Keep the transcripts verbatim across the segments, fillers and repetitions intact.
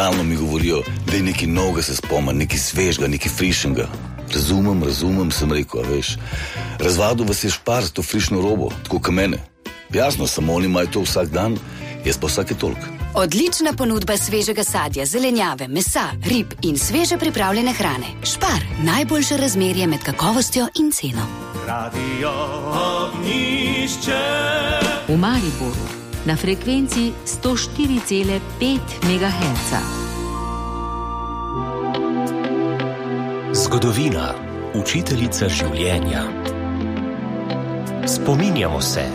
stalno mi govorijo, da je nekaj novega se spomnim, nekaj svežega, nekaj frišnega. Razumem, razumem, sem rekel, a veš. Razvadil vas je Špar s to frišno robo, tako kot mene. Jasno, samo oni imajo to vsak dan, jaz pa vsake toliko. Odlična ponudba svežega sadja, zelenjave, mesa, rib in sveže pripravljene hrane. Špar, najboljše razmerje med kakovostjo in ceno. Radio Ognjišče. V Mariboru na frekvenci sto štiri cela pet megaherca. Zgodovina, učiteljica življenja. Spominjamo se.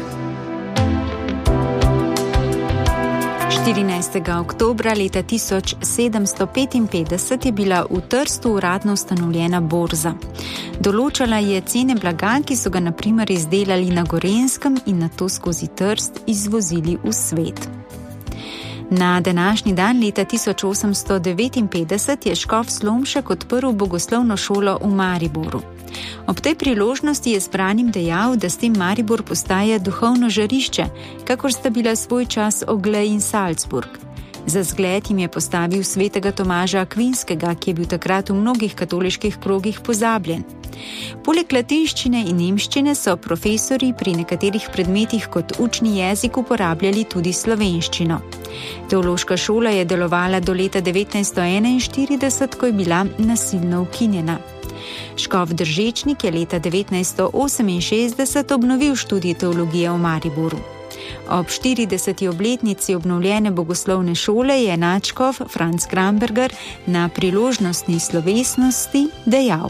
štirinajstega oktobra leta tisoč sedemsto petinpetdeset je bila v Trstu uradno ustanovljena borza. Določala je cene blaga, ki so ga na primer izdelali na Gorenjskem in nato skozi Trst izvozili v svet. Na današnji dan leta tisoč osemsto devetinpetdeset je škof Slomšek odprl bogoslovno šolo v Mariboru. Ob tej priložnosti je zbranim dejal, da s tem Maribor postaja duhovno žarišče, kakor sta bila svoj čas Oglej in Salzburg. Za zgled jim je postavil svetega Tomaža Akvinskega, ki je bil takrat v mnogih katoliških krogih pozabljen. Poleg latinščine in nemščine so profesorji pri nekaterih predmetih kot učni jezik uporabljali tudi slovenščino. Teološka šola je delovala do leta devetnajststo enainštirideset, ko je bila nasilno ukinjena. Škof Držečnik je leta devetnajststo oseminšestdeset obnovil študij teologije v Mariboru. Ob štirideseti obletnici obnovljene bogoslovne šole je nadškof Franc Kramberger na priložnostni slovesnosti dejal: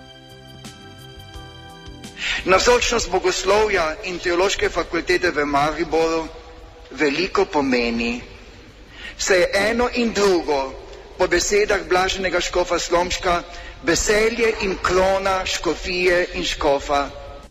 Navzočnost bogoslovja in teološke fakultete v Mariboru veliko pomeni. Se je eno in drugo, po besedah blaženega škofa Slomška, veselje in klona škofije in škofa.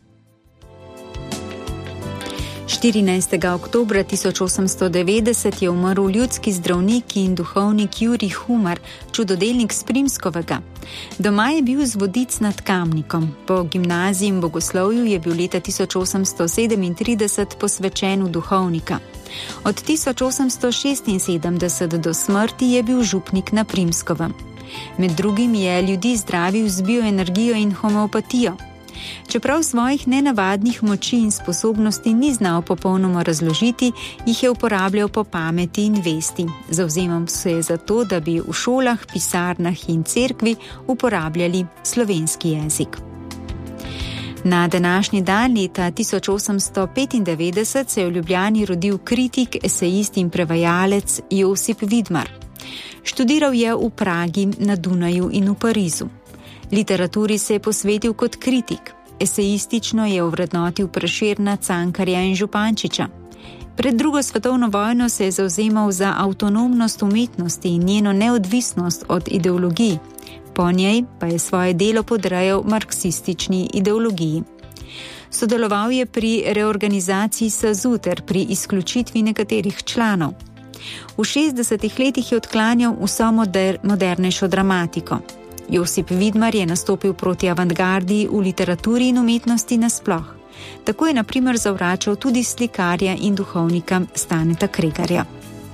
štirinajstega oktobra tisoč osemsto devetdeset je umrl ljudski zdravnik in duhovnik Jurij Humar, čudodelnik s Primskovega. Doma je bil z Vodic nad Kamnikom. Po gimnaziji in bogoslovju je bil leta tisoč osemsto sedemintrideset posvečen v duhovnika. Od tisoč osemsto šestinsedemdeset do smrti je bil župnik na Primskovem. Med drugim je ljudi zdravil z bioenergijo in homeopatijo. Čeprav svojih nenavadnih moči in sposobnosti ni znal popolnoma razložiti, jih je uporabljal po pameti in vesti. Zavzemal se je za to, da bi v šolah, pisarnah in cerkvi uporabljali slovenski jezik. Na današnji dan leta tisoč osemsto petindevetdeset se je v Ljubljani rodil kritik, esejist in prevajalec Josip Vidmar. Študiral je v Pragi, na Dunaju in v Parizu. Literaturi se je posvetil kot kritik. Esejistično je ovrednotil Prešerna, Cankarja in Župančiča. Pred drugo svetovno vojno se je zavzemal za avtonomnost umetnosti in njeno neodvisnost od ideologij. Po njej pa je svoje delo podrejal marksistični ideologiji. Sodeloval je pri reorganizaciji SAZU ter pri izključitvi nekaterih članov. V šestdesetih letih je odklanjal vso moder, modernejšo dramatiko. Josip Vidmar je nastopil proti avantgardi v literaturi in umetnosti nasploh. Tako je na primer zavračal tudi slikarja in duhovnika Staneta Kregarja.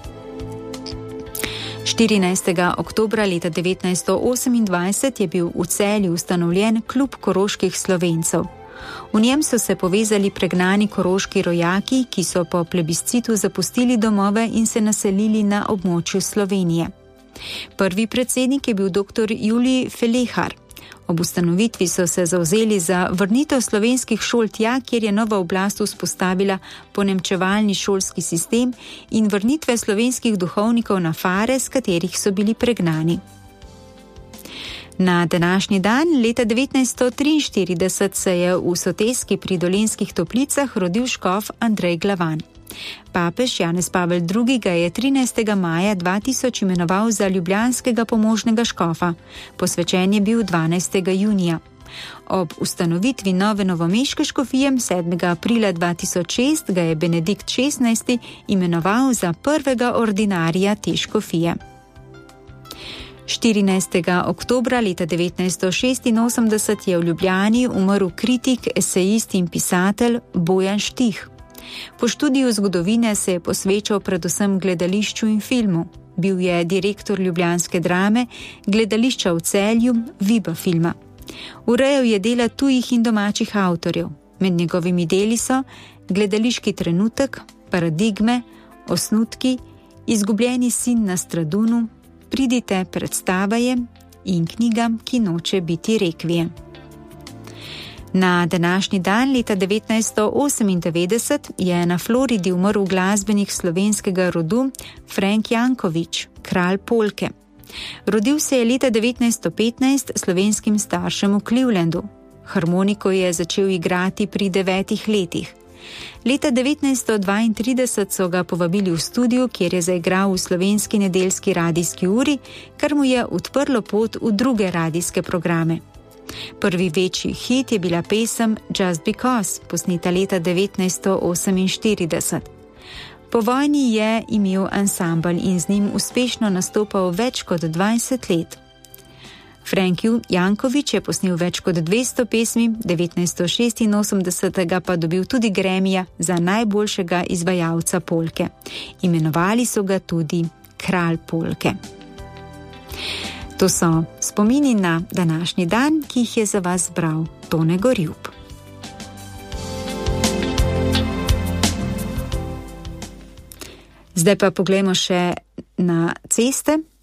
štirinajstega oktobra leta devetnajststo osemindvajset je bil v Celju ustanovljen Klub koroških Slovencev. V njem so se povezali pregnani koroški rojaki, ki so po plebiscitu zapustili domove in se naselili na območju Slovenije. Prvi predsednik je bil doktor Julij Felehar. Ob ustanovitvi so se zavzeli za vrnitev slovenskih šol tja, kjer je nova oblast vzpostavila ponemčevalni šolski sistem, in vrnitve slovenskih duhovnikov na fare, s katerih so bili pregnani. Na današnji dan, leta devetnajststo triinštirideset, se je v Soteski pri Dolenjskih Toplicah rodil škof Andrej Glavan. Papež Janez Pavel drugi. ga je trinajstega maja dva tisoč imenoval za ljubljanskega pomožnega škofa. Posvečen je bil dvanajstega junija. Ob ustanovitvi nove novomeške škofije sedmega aprila dva tisoč šest ga je Benedikt šestnajsti imenoval za prvega ordinarija te škofije. štirinajstega oktobra leta devetnajststo šestinosemdeset je v Ljubljani umrl kritik, esejist in pisatelj Bojan Štih. Po študiju zgodovine se je posvečal predvsem gledališču in filmu. bil je direktor ljubljanske Drame, gledališča v Celju, Viba filma. Urejal je dela tujih in domačih avtorjev. Med njegovimi deli so Gledališki trenutek, Paradigme, Osnutki, Izgubljeni sin na Stradunu, Pridite, predstava je in knjiga, ki noče biti rekvijem. Na današnji dan leta devetnajststo osemindevetdeset je na Floridi umrl glasbenik slovenskega rodu Frank Janković, kralj polke. Rodil se je leta devetnajststo petnajst slovenskim staršem v Clevelandu. Harmoniko je začel igrati pri devetih letih. Leta devetnajststo dvaintrideset so ga povabili v studio, kjer je zaigral v slovenski nedeljski radijski uri, kar mu je odprlo pot v druge radijske programe. Prvi večji hit je bila pesem Just Because, posneta leta devetnajststo oseminštirideset. Po vojni je imel ansambel in z njim uspešno nastopal več kot dvajset let. Frank Janković je posnel več kot dvesto pesmi, devetnajststo šestinosemdesetega pa dobil tudi Gramija za najboljšega izvajalca polke. Imenovali so ga tudi kralj polke. To so spomini na današnji dan, ki jih je za vas zbral Tone Gorjup. Zdaj pa poglejmo še na ceste.